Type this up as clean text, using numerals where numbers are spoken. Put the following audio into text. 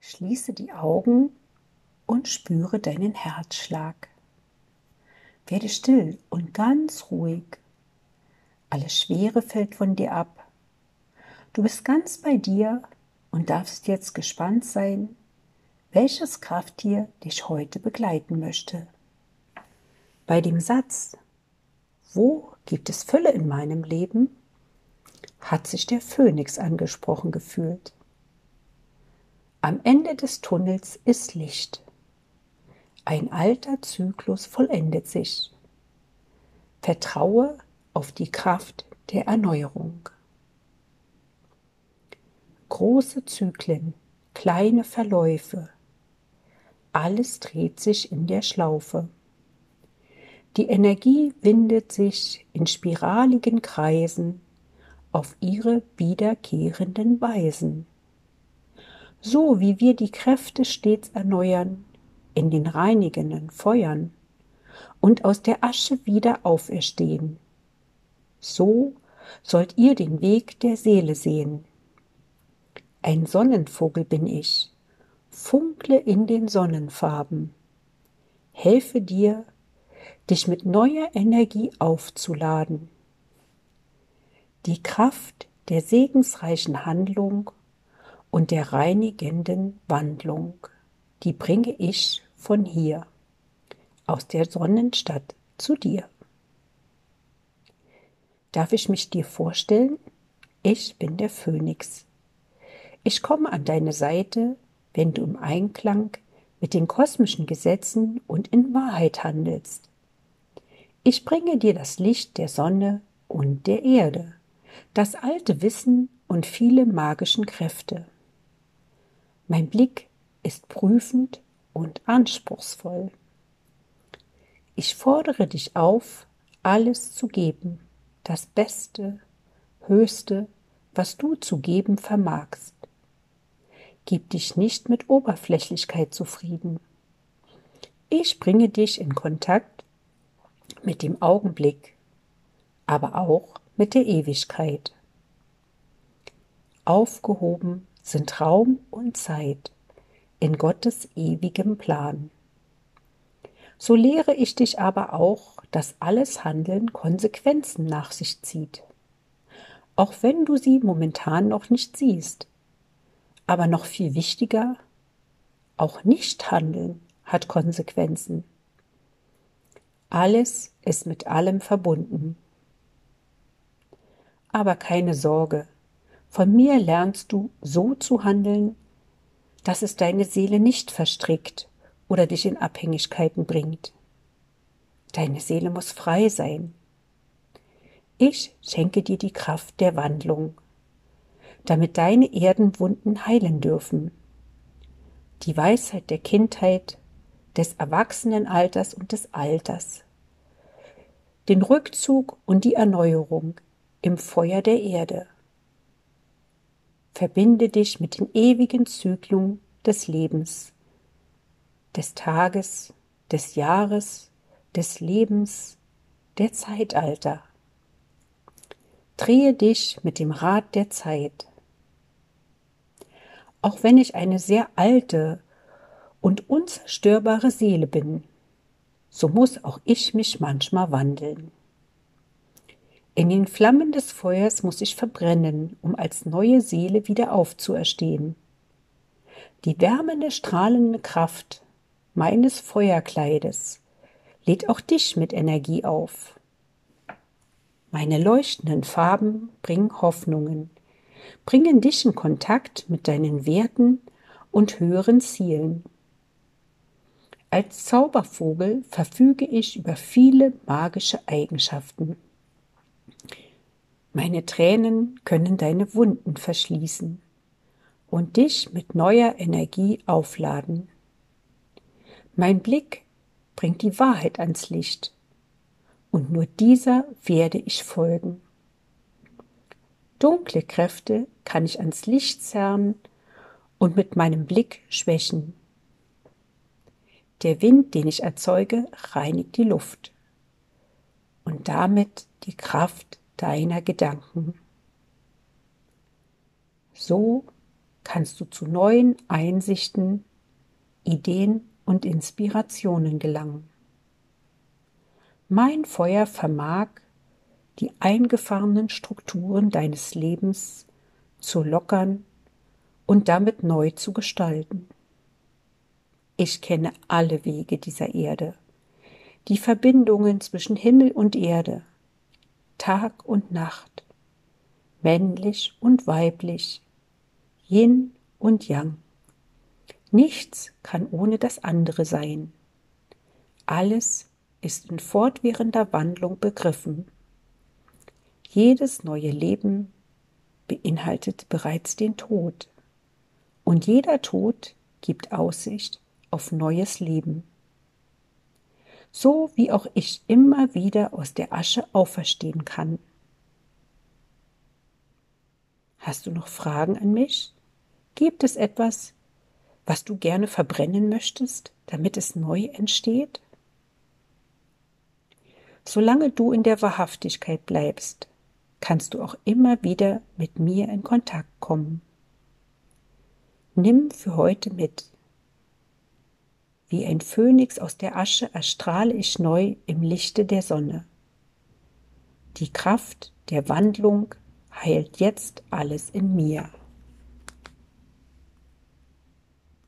Schließe die Augen und spüre deinen Herzschlag. Werde still und ganz ruhig. Alles Schwere fällt von dir ab. Du bist ganz bei dir und darfst jetzt gespannt sein, welches Krafttier dich heute begleiten möchte. Bei dem Satz, wo gibt es Fülle in meinem Leben, hat sich der Phönix angesprochen gefühlt. Am Ende des Tunnels ist Licht. Ein alter Zyklus vollendet sich. Vertraue auf die Kraft der Erneuerung. Große Zyklen, kleine Verläufe, alles dreht sich in der Schlaufe. Die Energie windet sich in spiraligen Kreisen auf ihre wiederkehrenden Weisen. So wie wir die Kräfte stets erneuern in den reinigenden Feuern und aus der Asche wieder auferstehen, so sollt ihr den Weg der Seele sehen. Ein Sonnenvogel bin ich, funkle in den Sonnenfarben, helfe dir, dich mit neuer Energie aufzuladen. Die Kraft der segensreichen Handlung und der reinigenden Wandlung, die bringe ich von hier, aus der Sonnenstadt zu dir. Darf ich mich dir vorstellen? Ich bin der Phönix. Ich komme an deine Seite, wenn du im Einklang mit den kosmischen Gesetzen und in Wahrheit handelst. Ich bringe dir das Licht der Sonne und der Erde, das alte Wissen und viele magischen Kräfte. Mein Blick ist prüfend und anspruchsvoll. Ich fordere dich auf, alles zu geben, das Beste, Höchste, was du zu geben vermagst. Gib dich nicht mit Oberflächlichkeit zufrieden. Ich bringe dich in Kontakt mit dem Augenblick, aber auch mit der Ewigkeit. Aufgehoben sind Raum und Zeit in Gottes ewigem Plan. So lehre ich dich aber auch, dass alles Handeln Konsequenzen nach sich zieht, auch wenn du sie momentan noch nicht siehst. Aber noch viel wichtiger, auch Nichthandeln hat Konsequenzen. Alles ist mit allem verbunden. Aber keine Sorge, von mir lernst du so zu handeln, dass es deine Seele nicht verstrickt oder dich in Abhängigkeiten bringt. Deine Seele muss frei sein. Ich schenke dir die Kraft der Wandlung, damit deine Erdenwunden heilen dürfen. Die Weisheit der Kindheit, des Erwachsenenalters und des Alters. Den Rückzug und die Erneuerung im Feuer der Erde. Verbinde dich mit den ewigen Zyklen des Lebens, des Tages, des Jahres, des Lebens, der Zeitalter. Drehe dich mit dem Rad der Zeit. Auch wenn ich eine sehr alte und unzerstörbare Seele bin, so muss auch ich mich manchmal wandeln. In den Flammen des Feuers muss ich verbrennen, um als neue Seele wieder aufzuerstehen. Die wärmende, strahlende Kraft meines Feuerkleides lädt auch dich mit Energie auf. Meine leuchtenden Farben bringen Hoffnungen, bringen dich in Kontakt mit deinen Werten und höheren Zielen. Als Zaubervogel verfüge ich über viele magische Eigenschaften. Meine Tränen können deine Wunden verschließen und dich mit neuer Energie aufladen. Mein Blick bringt die Wahrheit ans Licht, und nur dieser werde ich folgen. Dunkle Kräfte kann ich ans Licht zerren und mit meinem Blick schwächen. Der Wind, den ich erzeuge, reinigt die Luft und damit die Kraft deiner Gedanken. So kannst du zu neuen Einsichten, Ideen und Inspirationen gelangen. Mein Feuer vermag, die eingefahrenen Strukturen deines Lebens zu lockern und damit neu zu gestalten. Ich kenne alle Wege dieser Erde, die Verbindungen zwischen Himmel und Erde, Tag und Nacht, männlich und weiblich, Yin und Yang. Nichts kann ohne das andere sein. Alles ist in fortwährender Wandlung begriffen. Jedes neue Leben beinhaltet bereits den Tod. Und jeder Tod gibt Aussicht auf neues Leben. So wie auch ich immer wieder aus der Asche auferstehen kann. Hast du noch Fragen an mich? Gibt es etwas, was du gerne verbrennen möchtest, damit es neu entsteht? Solange du in der Wahrhaftigkeit bleibst, kannst du auch immer wieder mit mir in Kontakt kommen. Nimm für heute mit. Wie ein Phönix aus der Asche erstrahle ich neu im Lichte der Sonne. Die Kraft der Wandlung heilt jetzt alles in mir.